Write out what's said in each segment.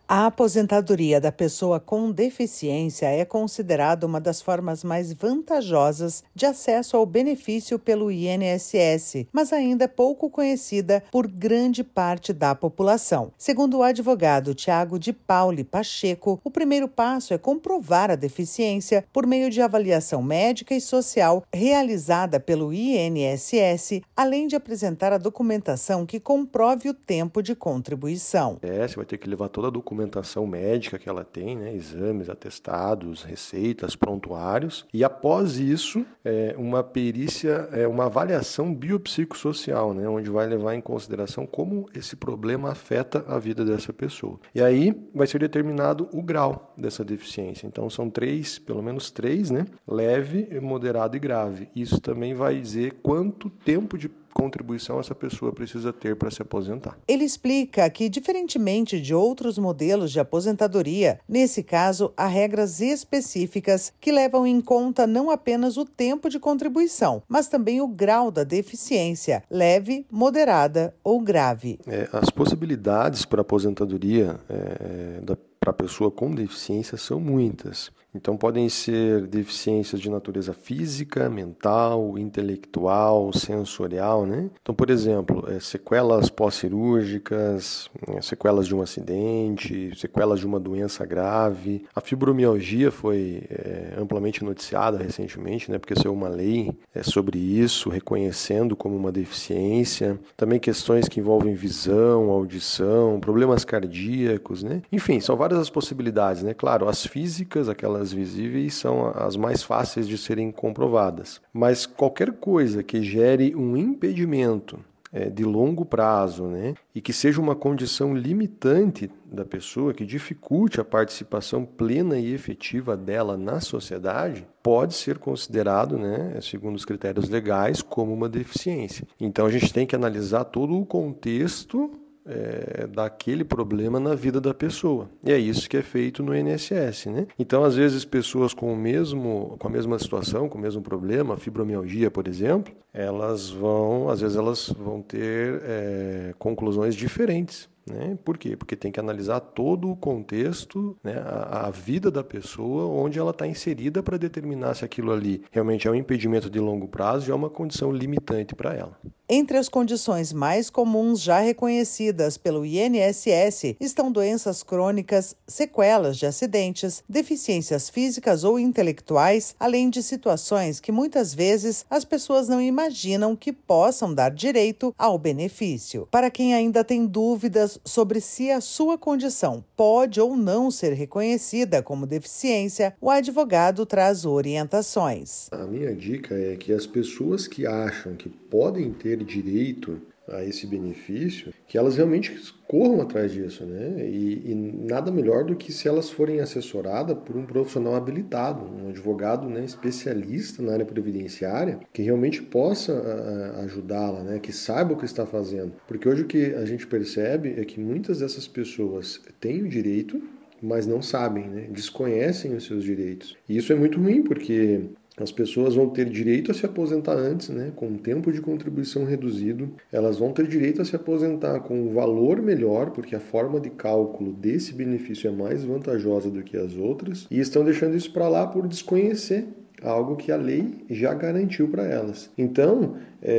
A aposentadoria da pessoa com deficiência é considerada uma das formas mais vantajosas de acesso ao benefício pelo INSS, mas ainda é pouco conhecida por grande parte da população. Segundo o advogado Tiago de Pauli Pacheco, o primeiro passo é comprovar a deficiência por meio de avaliação médica e social realizada pelo INSS, além de apresentar a documentação que comprove o tempo de contribuição. Você vai ter que levar toda a documentação médica que ela tem, né? Exames, atestados, receitas, prontuários. E após isso, uma perícia, uma avaliação biopsicossocial, né? Onde vai levar em consideração como esse problema afeta a vida dessa pessoa. E aí vai ser determinado o grau dessa deficiência. Então são pelo menos três, né? Leve, moderado e grave. Isso também vai dizer quanto tempo de contribuição essa pessoa precisa ter para se aposentar. Ele explica que, diferentemente de outros modelos de aposentadoria, nesse caso, há regras específicas que levam em conta não apenas o tempo de contribuição, mas também o grau da deficiência, leve, moderada ou grave. As possibilidades para aposentadoria para a pessoa com deficiência são muitas. Então, podem ser deficiências de natureza física, mental, intelectual, sensorial, né? Então, por exemplo, sequelas pós-cirúrgicas, sequelas de um acidente, sequelas de uma doença grave. A fibromialgia foi amplamente noticiada recentemente, né? Porque saiu uma lei sobre isso, reconhecendo como uma deficiência. Também questões que envolvem visão, audição, problemas cardíacos, né? Enfim, são várias as possibilidades, né? Claro, as físicas, aquelas visíveis, são as mais fáceis de serem comprovadas. Mas qualquer coisa que gere um impedimento de longo prazo, né, e que seja uma condição limitante da pessoa, que dificulte a participação plena e efetiva dela na sociedade, pode ser considerado, né, segundo os critérios legais, como uma deficiência. Então a gente tem que analisar todo o contexto daquele problema na vida da pessoa. E é isso que é feito no INSS, né? Então, às vezes, pessoas com a mesma situação, com o mesmo problema, fibromialgia, por exemplo, elas vão ter conclusões diferentes. Né? Por quê? Porque tem que analisar todo o contexto, né? a vida da pessoa, onde ela está inserida para determinar se aquilo ali realmente é um impedimento de longo prazo e é uma condição limitante para ela. Entre as condições mais comuns já reconhecidas pelo INSS estão doenças crônicas, sequelas de acidentes, deficiências físicas ou intelectuais, além de situações que muitas vezes as pessoas não imaginam que possam dar direito ao benefício. Para quem ainda tem dúvidas sobre se a sua condição pode ou não ser reconhecida como deficiência, o advogado traz orientações. A minha dica é que as pessoas que acham que podem ter direito a esse benefício, que elas realmente corram atrás disso, né? E nada melhor do que se elas forem assessoradas por um profissional habilitado, um advogado, né, especialista na área previdenciária, que realmente possa ajudá-la, né, que saiba o que está fazendo. Porque hoje o que a gente percebe é que muitas dessas pessoas têm o direito, mas não sabem, né? Desconhecem os seus direitos. E isso é muito ruim, porque as pessoas vão ter direito a se aposentar antes, né, com um tempo de contribuição reduzido. Elas vão ter direito a se aposentar com um valor melhor, porque a forma de cálculo desse benefício é mais vantajosa do que as outras. E estão deixando isso para lá por desconhecer algo que a lei já garantiu para elas. Então,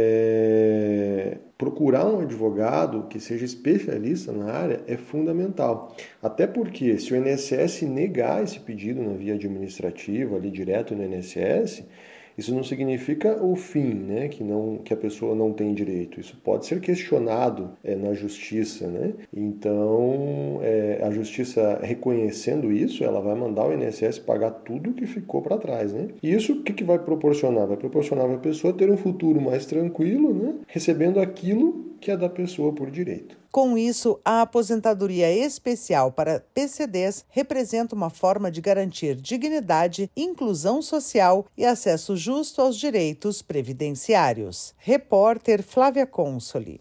procurar um advogado que seja especialista na área é fundamental. Até porque, se o INSS negar esse pedido na via administrativa, ali direto no INSS, isso não significa o fim, né? Que a pessoa não tem direito. Isso pode ser questionado na justiça, né? Então, a justiça reconhecendo isso, ela vai mandar o INSS pagar tudo que ficou para trás, né? E isso o que vai proporcionar? Vai proporcionar para a pessoa ter um futuro mais tranquilo, né? Recebendo aquilo que é da pessoa por direito. Com isso, a aposentadoria especial para PCDs representa uma forma de garantir dignidade, inclusão social e acesso justo aos direitos previdenciários. Repórter Flávia Consoli.